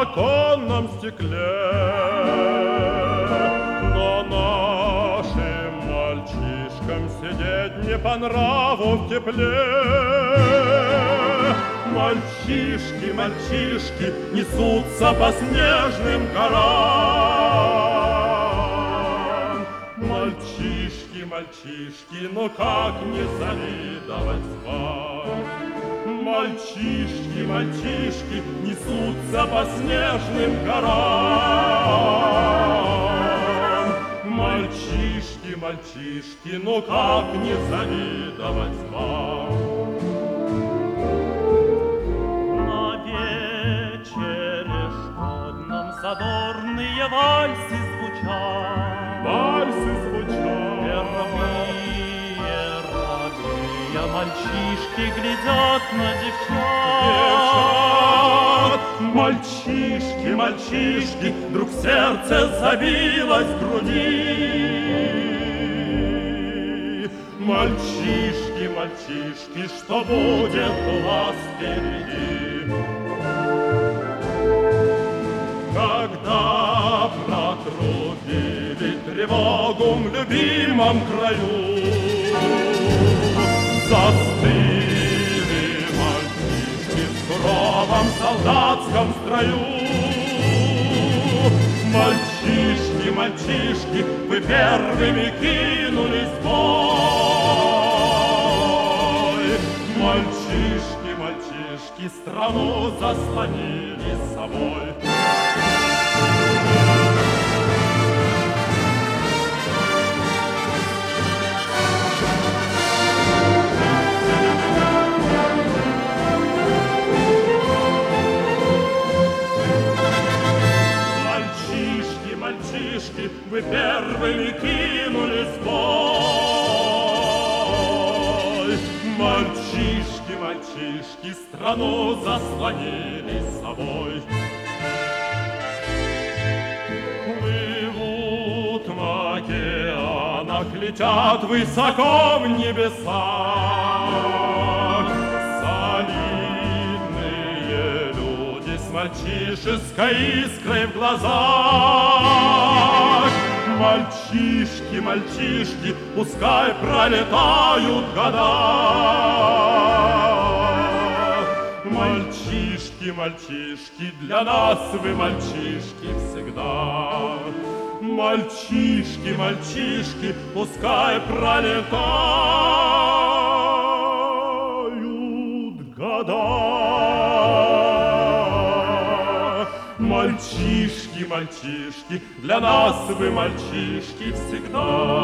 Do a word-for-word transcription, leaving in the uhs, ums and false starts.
оконном стекле. Но нашим мальчишкам сидеть не по нраву в тепле. Мальчишки, мальчишки несутся по снежным горам. Мальчишки, мальчишки, но как не завидовать вам? Мальчишки, мальчишки несутся по снежным горам. Мальчишки, мальчишки, но как не завидовать вам? Задорные вальсы звучат, вальсы звучат. Первые робея мальчишки глядят на девчат. Девчат. Мальчишки, мальчишки, вдруг сердце забилось в груди. Мальчишки, мальчишки, что будет у вас впереди? Когда протрубили тревогу в любимом краю, застыли мальчишки в суровом солдатском строю. Мальчишки, мальчишки, вы первыми кинулись в бой. Мальчишки, мальчишки, страну заслонили собой. Мальчишки, мальчишки, вы первыми кинулись в бой. Мальчишки, мальчишки, страну заслонили собой. Плывут в океанах, летят высоко в небесах. Солидные люди с мальчишеской искрой в глазах. Мальчишки, мальчишки, пускай пролетают года. Мальчишки, мальчишки, для нас вы мальчишки всегда. Мальчишки, мальчишки, пускай пролетают года. Мальчишки, мальчишки, для нас вы мальчишки всегда.